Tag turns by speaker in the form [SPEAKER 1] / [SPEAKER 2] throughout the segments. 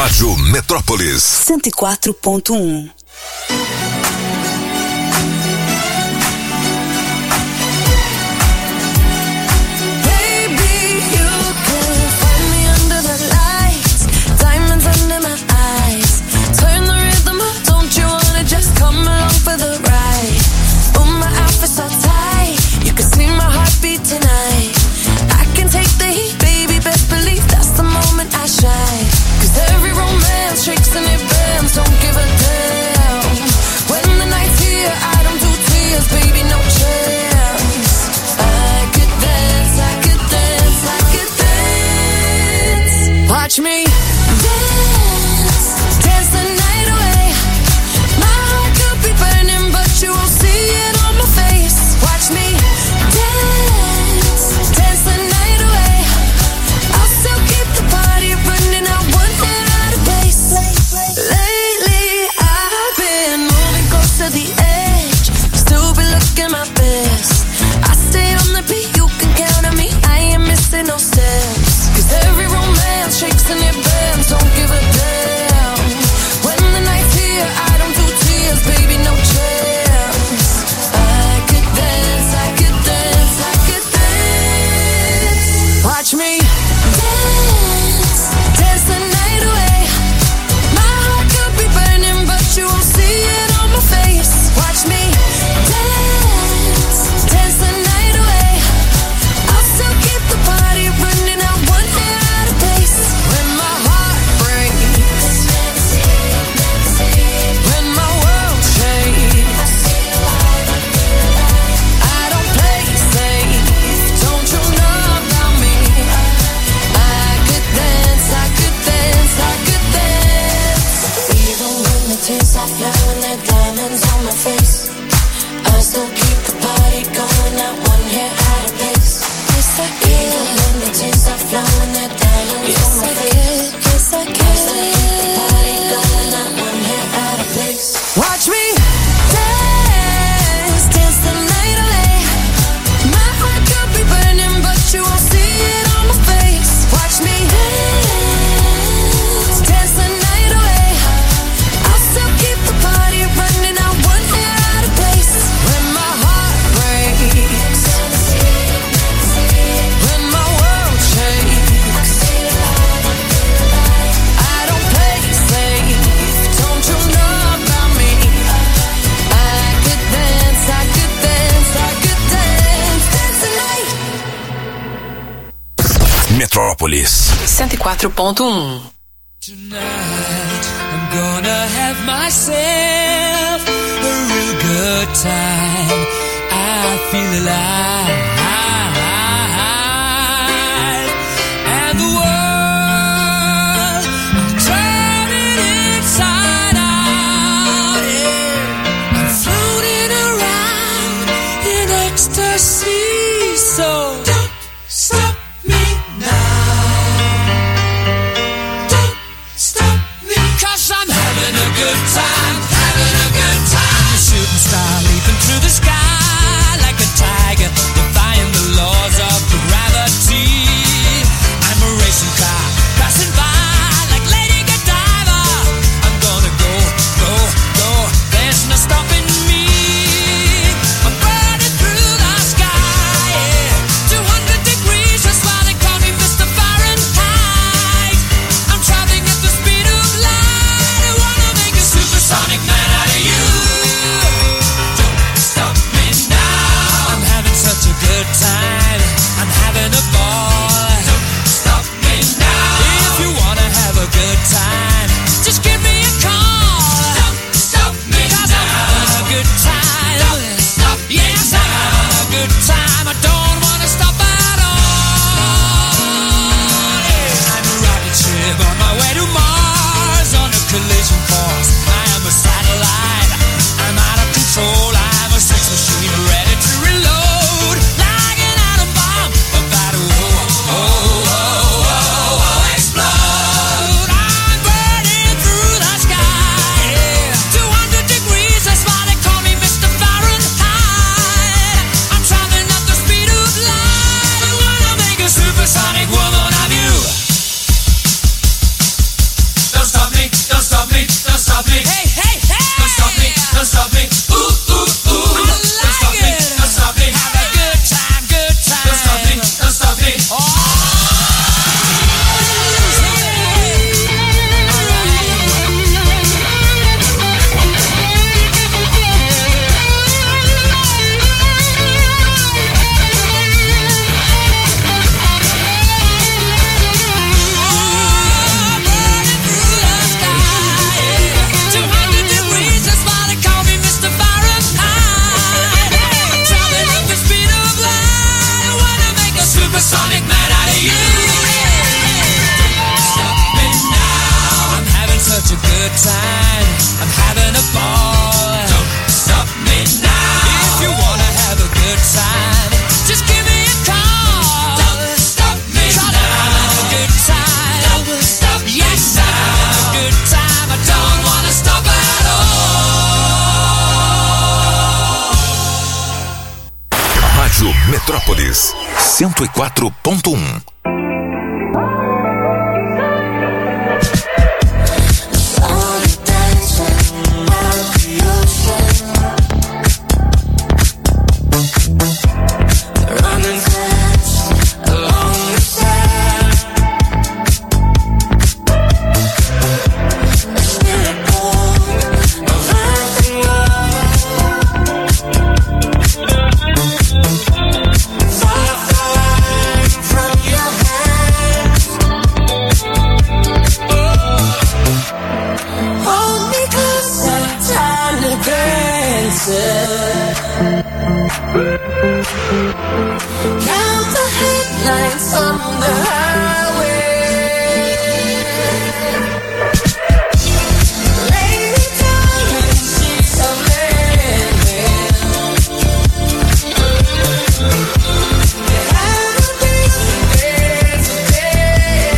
[SPEAKER 1] Rádio Metrópolis
[SPEAKER 2] 104.1.
[SPEAKER 3] Watch me dance, dance the night away. My heart could be burning, but you won't see it on my face. Watch me dance, dance the night away. I'll still keep the party running, I won't get out of place. Lately I've been moving close to the edge, still be looking my best. I stay on the beat, you can count on me, I ain't missing no steps. 'Cause every romance shakes and it bends, don't give a damn. When the night's here, I don't do tears, baby, no chance. I could dance, I could dance, I could dance. Watch me dance, dance the night away. My heart could be burning, but you won't see it on my face. Watch me dance, dance the night away. I'll still keep the party running, I won't get out of place. When my heart breaks, when my world shakes, I don't play safe, don't you know about me? I could dance, I could dance, I could dance. Even when the tears are flowing, they're diamonds on my face, I still keep the party going, not one hair out of place. Yes, I can. Even when the tears are flowing, they're diamonds on my face. Yes, I can. I still keep the party going, not one hair out of place. Watch me dance, dance the night away. My heart could be burning, but you won't see it on my face. Watch me dance, dance the night away. I'll still keep the party running, I won't get out of place. When my heart breaks, when my world shakes, I don't play safe, don't you know about me? I could dance, I could dance, I could dance, dance the night.
[SPEAKER 1] Metrópolis
[SPEAKER 2] 104.1.
[SPEAKER 4] Tonight I'm gonna have myself a real good time. I feel alive, and the world I'm turning inside out. Yeah. I'm floating around in ecstasy, so don't stop me now. Don't stop me, 'cause I'm having a good time, having a good time. A shooting star leaping through the sky like a tiger, defying the laws of gravity. I'm a racing car passing by like Lady Godiva. I'm gonna go, go, go, there's no stopping me. I'm burning through the sky, yeah. 200 degrees, that's why they call me Mr. Fahrenheit. I'm traveling at the speed of light. I wanna make a supersonic man out of you. Don't stop me now. I'm having such a good time, I'm having a ball. Don't stop me now. If you wanna have a good time, just give me a call. Don't stop me 'cause now. I'm having a good time. Don't stop me, yes, now. I'm having a good time. I don't wanna stop at all. Yeah. I'm a rocket ship on my way to Mars, on a collision course. I am a satellite, I'm out of control. I'm a sex machine ready to reload, like an atom bomb about to explode. I'm burning through the sky, yeah. 200 degrees, that's why they call me Mr. Fahrenheit. I'm traveling at the speed of light. I wanna make a supersonic woman of you. Don't stop time. I'm having a ball. Don't stop me now. If you wanna have a good time, just give me a call. Don't stop me now. I'm having a good time. Don't stop me now. Yes, I'm having a good time. I don't wanna stop at all.
[SPEAKER 1] Rádio Metrópolis 104.1.
[SPEAKER 3] Count the headlights on the highway. Lady down in sheets of linen. You haven't been there today.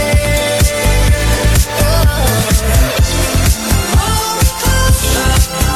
[SPEAKER 3] Hold me closer.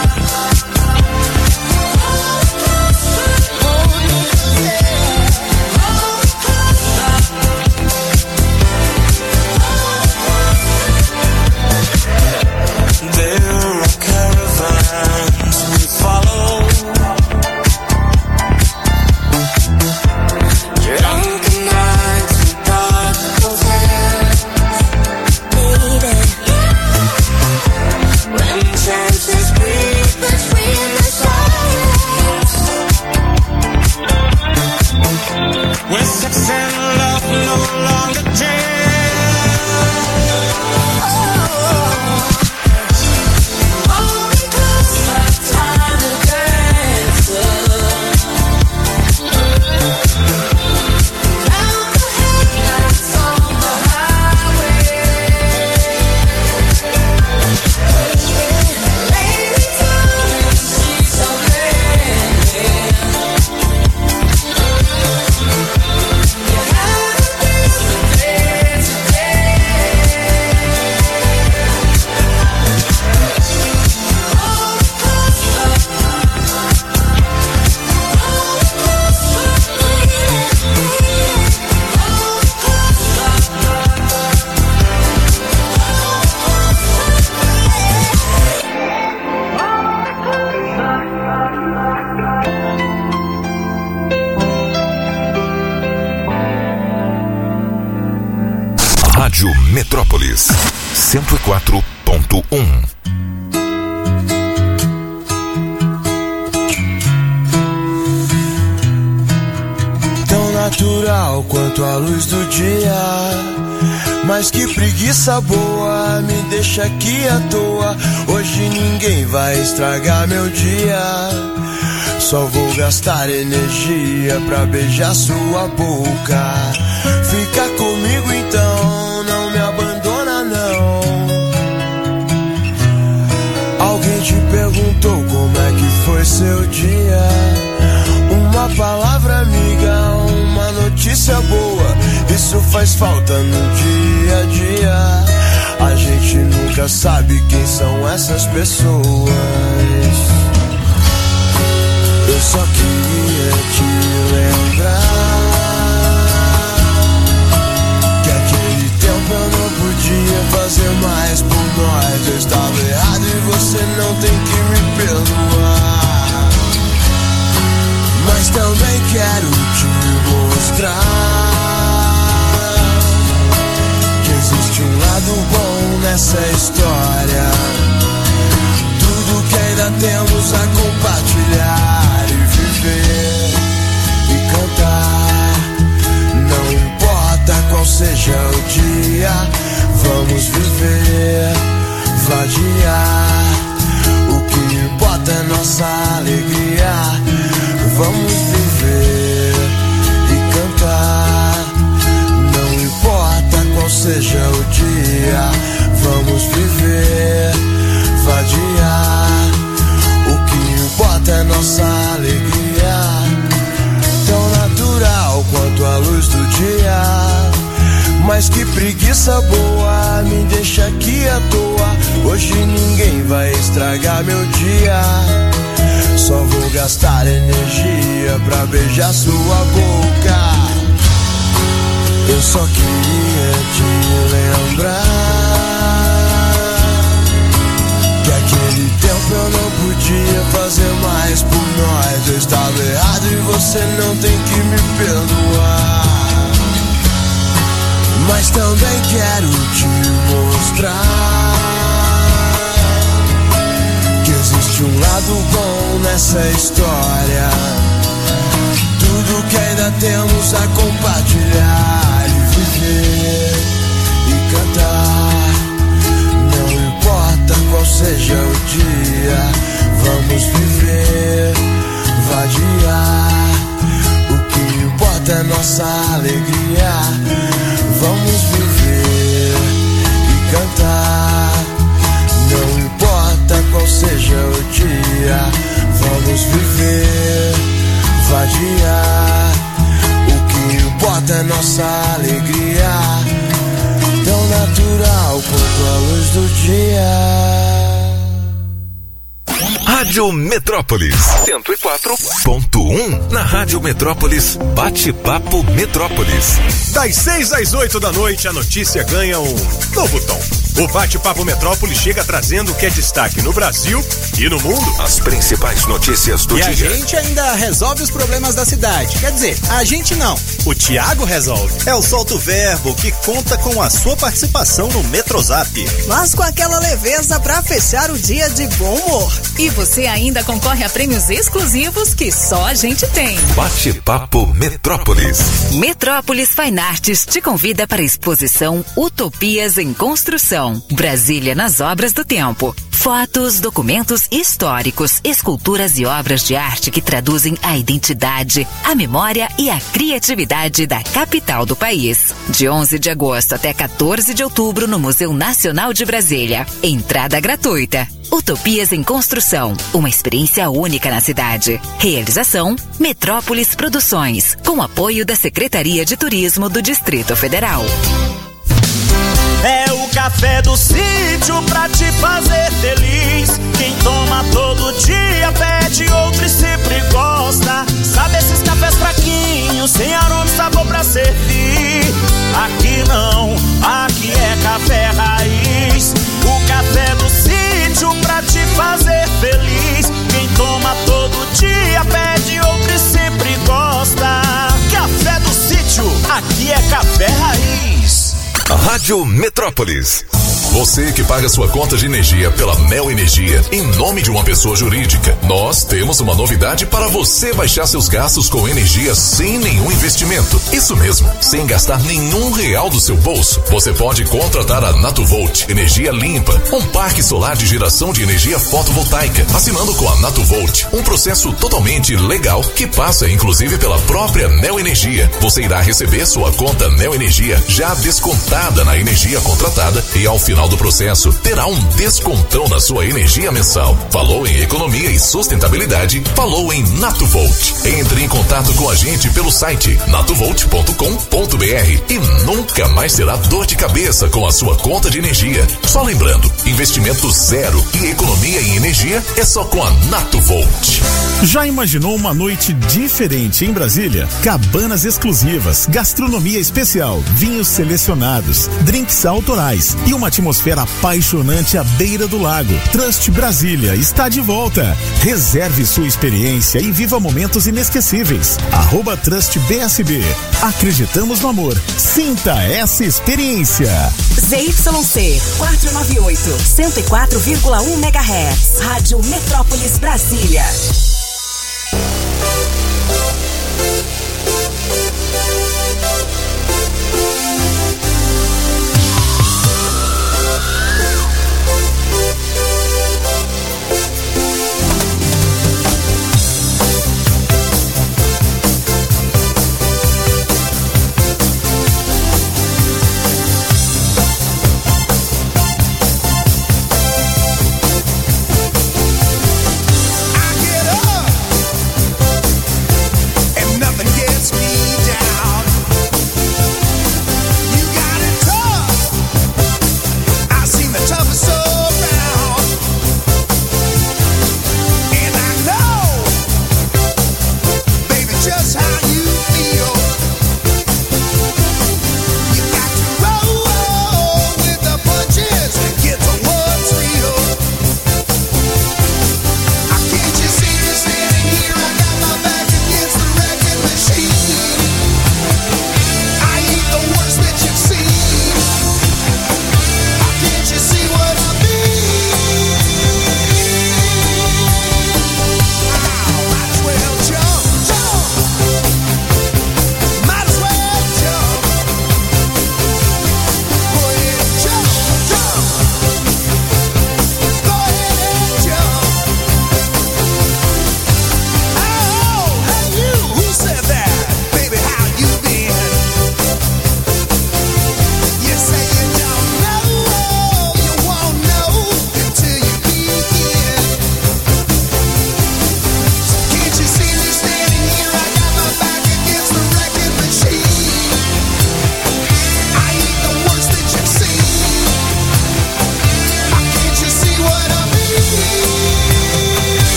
[SPEAKER 1] Rádio Metrópolis 104.1.
[SPEAKER 5] Tão natural quanto a luz do dia, mas que preguiça boa, me deixa aqui à toa. Hoje ninguém vai estragar meu dia, só vou gastar energia pra beijar sua boca. Fica comigo então, não me abandona não. Alguém te perguntou como é que foi seu dia? Uma palavra amiga, uma notícia boa, isso faz falta no dia a dia. A gente nunca sabe quem são essas pessoas. Eu só queria te lembrar que aquele tempo eu não podia fazer mais por nós. Eu estava errado e você não tem que me perdoar, mas também quero te mostrar que existe um lado bom nessa história. Tudo que ainda temos a compartilhar e viver e cantar. Não importa qual seja o dia, vamos viver, vadiar. O que importa é nossa alegria. Vamos viver e cantar. Não importa qual seja o dia, vamos viver, estragar meu dia. Só vou gastar energia pra beijar sua boca. Eu só queria te lembrar que aquele tempo eu não podia fazer mais por nós. Eu estava errado e você não tem que me perdoar. Mas também quero te mostrar que existe um lado bom nessa história. Tudo que ainda temos a compartilhar e viver e cantar. Não importa qual seja o dia, vamos viver, vadiar. O que importa é nossa alegria. Vamos viver e cantar. Não importa qual seja o dia, vamos viver, vadiar. O que importa é nossa alegria, tão natural quanto a luz do dia.
[SPEAKER 1] Rádio Metrópolis 104.1. Na Rádio Metrópolis, Bate-Papo Metrópolis.
[SPEAKER 6] Das 6 às 8 da noite, a notícia ganha um novo tom. O Bate-Papo Metrópolis chega trazendo o que é destaque no Brasil e no mundo.
[SPEAKER 1] As principais notícias do dia.
[SPEAKER 7] E a gente ainda resolve os problemas da cidade. Quer dizer, a gente não. O Thiago resolve.
[SPEAKER 8] É o Solta o Verbo, que conta com a sua participação no Metrozap.
[SPEAKER 9] Mas com aquela leveza pra fechar o dia de bom humor.
[SPEAKER 2] E você ainda concorre a prêmios exclusivos que só a gente tem.
[SPEAKER 1] Bate-Papo Metrópolis.
[SPEAKER 10] Metrópolis Fine Arts te convida para a exposição Utopias em Construção. Brasília nas Obras do Tempo. Fotos, documentos históricos, esculturas e obras de arte que traduzem a identidade, a memória e a criatividade da capital do país. De 11 de agosto até 14 de outubro no Museu Nacional de Brasília. Entrada gratuita. Utopias em Construção, uma experiência única na cidade. Realização Metrópolis Produções, com apoio da Secretaria de Turismo do Distrito Federal.
[SPEAKER 4] É o café do sítio pra te fazer feliz. Quem toma todo dia pede outro e sempre gosta. Sabe esses cafés fraquinhos, sem aroma e sabor pra servir? Aqui não, aqui é café raiz. O café do sítio pra te fazer feliz. Quem toma todo dia pede outro e sempre gosta. Café do sítio, aqui é café raiz.
[SPEAKER 1] Rádio Metrópolis. Você que paga sua conta de energia pela Neo Energia em nome de uma pessoa jurídica, nós temos uma novidade para você baixar seus gastos com energia sem nenhum investimento. Isso mesmo, sem gastar nenhum real do seu bolso. Você pode contratar a Natuvolt Energia Limpa, um parque solar de geração de energia fotovoltaica, assinando com a Natuvolt, um processo totalmente legal que passa inclusive pela própria Neo Energia. Você irá receber sua conta Neo Energia já descontada na energia contratada e ao final do processo terá um descontão na sua energia mensal. Falou em economia e sustentabilidade, falou em Natuvolt. Entre em contato com a gente pelo site natuvolt.com.br e nunca mais terá dor de cabeça com a sua conta de energia. Só lembrando, investimento zero e economia em energia é só com a Natuvolt.
[SPEAKER 11] Já imaginou uma noite diferente em Brasília? Cabanas exclusivas, gastronomia especial, vinhos selecionados, drinks autorais e uma atmosfera apaixonante à beira do lago. Trust Brasília está de volta. Reserve sua experiência e viva momentos inesquecíveis. @TrustBSB. Acreditamos no amor. Sinta essa experiência.
[SPEAKER 9] ZYC 498, 104,1 MHz. Rádio Metrópolis Brasília.
[SPEAKER 4] I get up.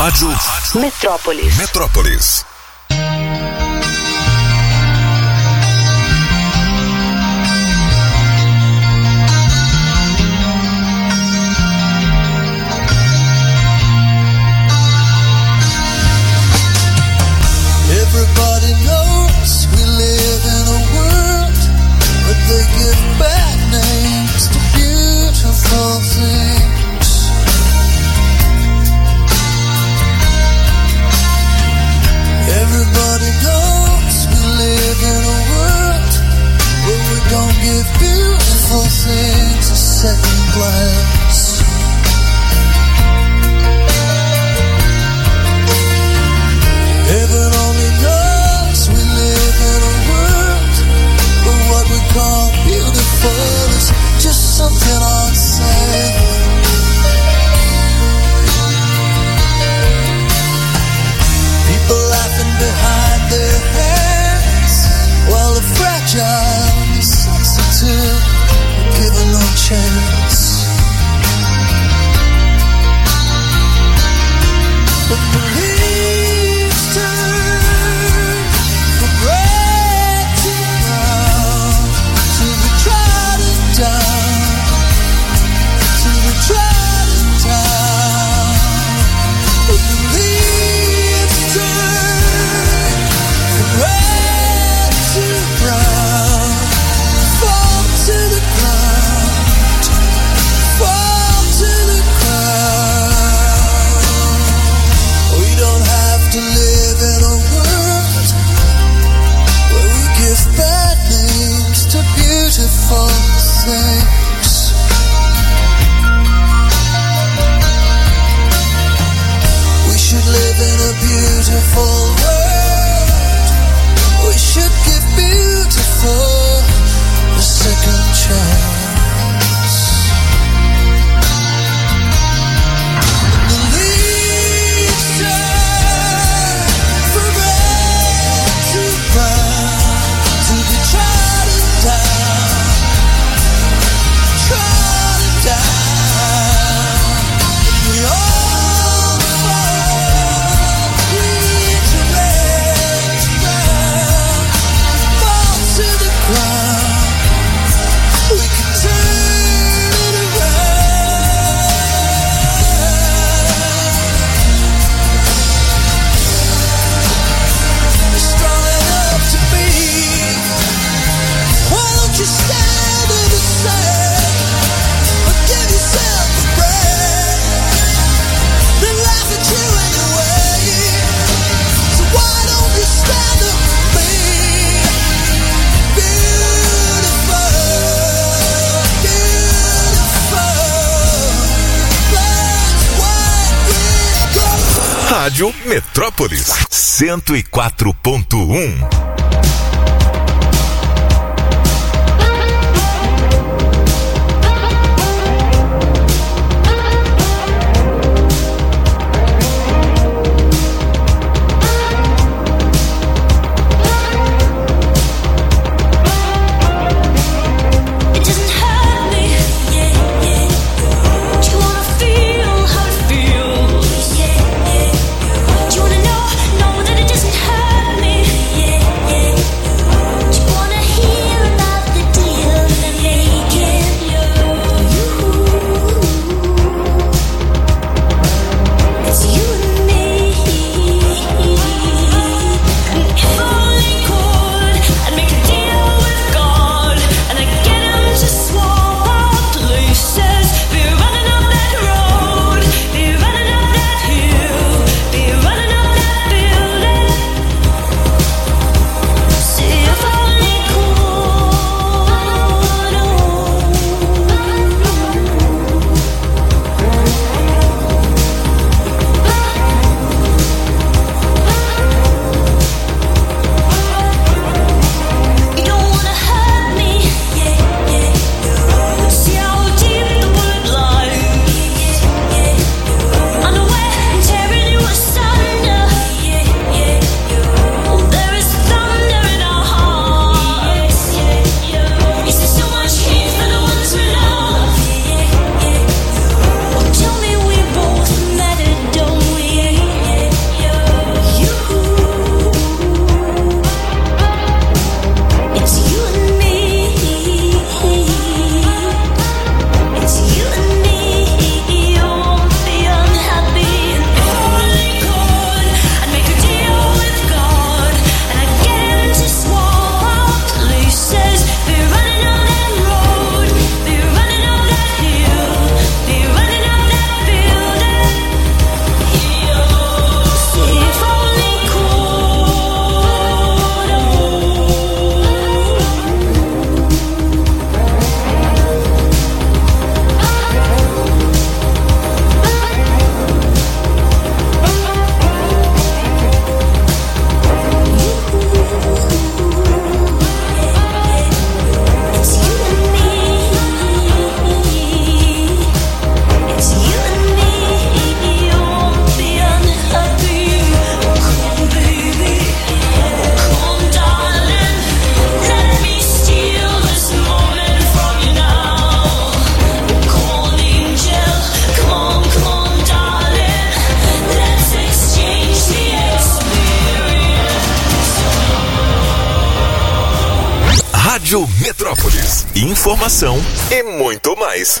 [SPEAKER 1] Rádio
[SPEAKER 10] Metrópolis.
[SPEAKER 1] Metrópolis.
[SPEAKER 12] Everybody knows we live in a world where they give bad names to beautiful things. Everybody knows we live in a world where we don't give beautiful things a second glance. Heaven only knows we live in a world where what we call beautiful is just something unsafe. People laughing behind their hands while the fragile and the sensitive are given no chance. But believe turn from red to brown, to be trodden down, to be trodden down. But the leaves turn from red to brown, fall to the ground, fall to the ground. We don't have to live in a world where we give bad names to beautiful things. We should live in a beautiful world. We should give beautiful a second chance. The leaves turn from red to brown, to be trodden down, trodden down. We all fall, bleed to red to brown, fall to the ground. We can turn it around. Strong enough to be. Why don't you stand in the sand or give yourself a break? They laugh at you anyway. So why don't you stand up with me? Beautiful, beautiful, black, white, red, gold.
[SPEAKER 1] Rádio Metrópolis 104.1.
[SPEAKER 3] It doesn't hurt me, yeah, yeah. Do you wanna feel how it feels? Yeah, yeah. Do you wanna know that it doesn't hurt me? Yeah,
[SPEAKER 1] Rádio Metrópolis. Informação e muito mais.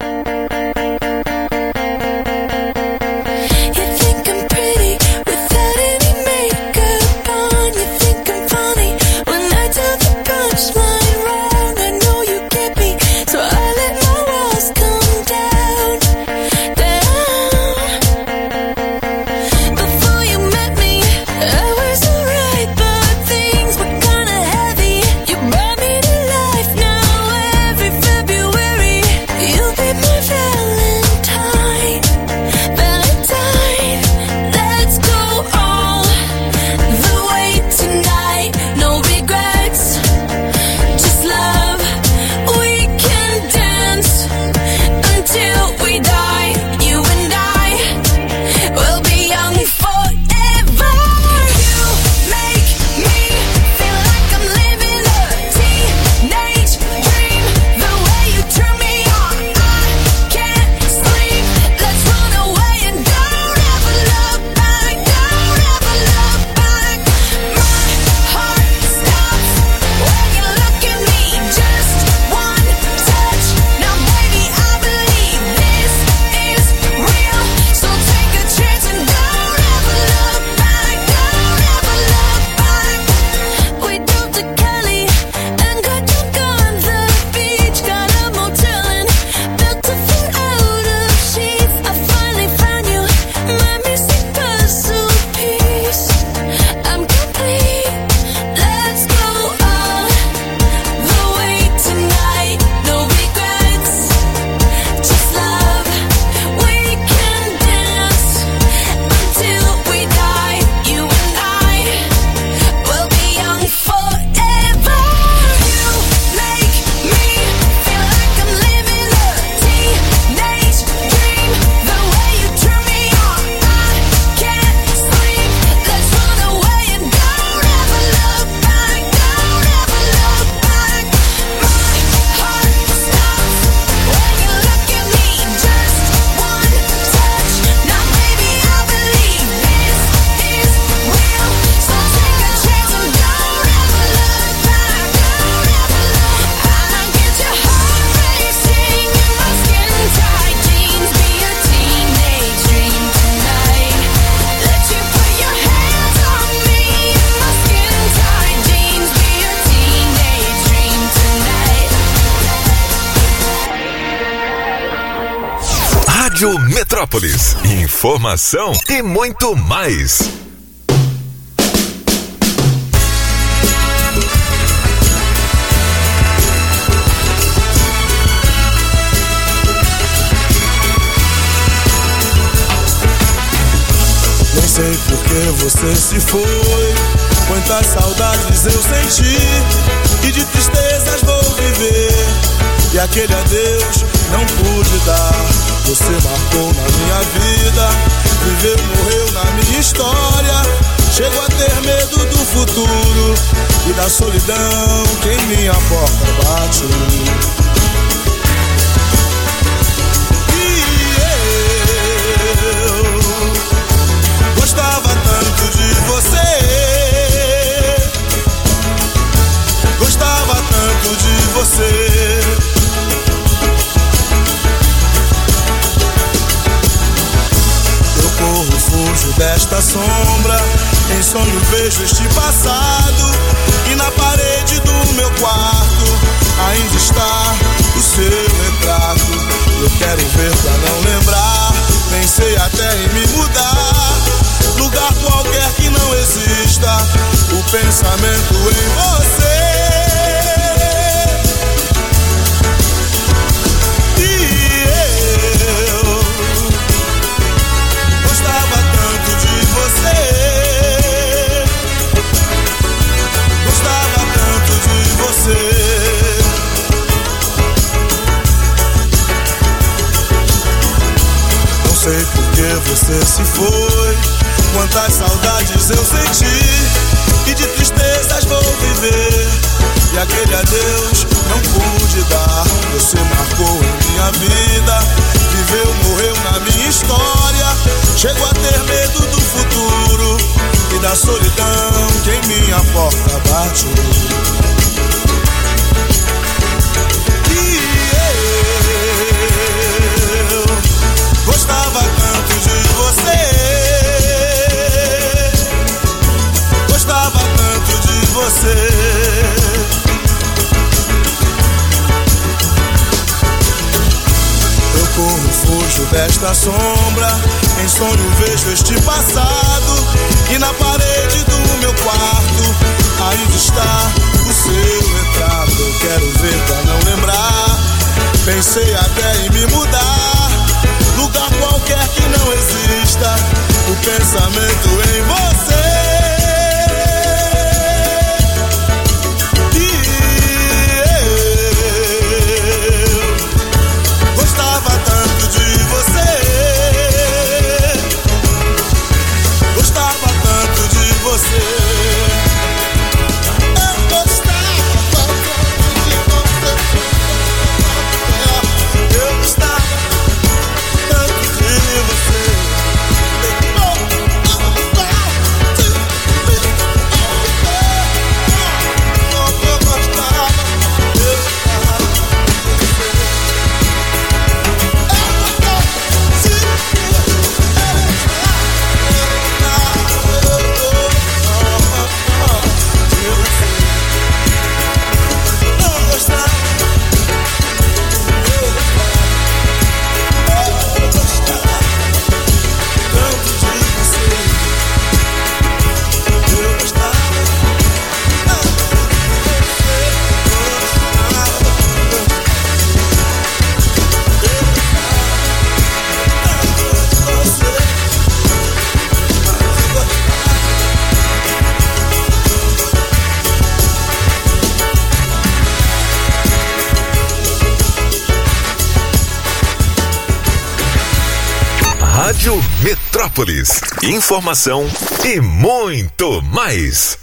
[SPEAKER 1] Rádio Metrópolis. Informação e muito mais.
[SPEAKER 5] Nem sei por que você se foi, quantas saudades eu senti, e de tristezas vou viver, e aquele adeus não pude dar. Você marcou na minha vida, viveu, morreu na minha história. Chego a ter medo do futuro e da solidão que em minha porta bate. Gostava tanto de você, gostava tanto de você. Eu corro, fujo desta sombra, em sonho vejo este passado, e na parede do meu quarto ainda está o seu retrato. Eu quero ver pra não lembrar, pensei até em me mudar, lugar qualquer que não exista o pensamento em você. E eu gostava tanto de você, gostava tanto de você. Não sei por que você se foi, quantas saudades eu senti, e de tristezas vou viver, e aquele adeus não pude dar. Você marcou em minha vida, viveu, morreu na minha história. Chego a ter medo do futuro e da solidão que em minha porta bate. desta sombra, em sonho vejo este passado, e na parede do meu quarto ainda está o seu retrato. Eu quero ver pra não lembrar, pensei até em me mudar, lugar qualquer que não exista o pensamento em você.
[SPEAKER 1] Rádio Metrópolis. Informação e muito mais.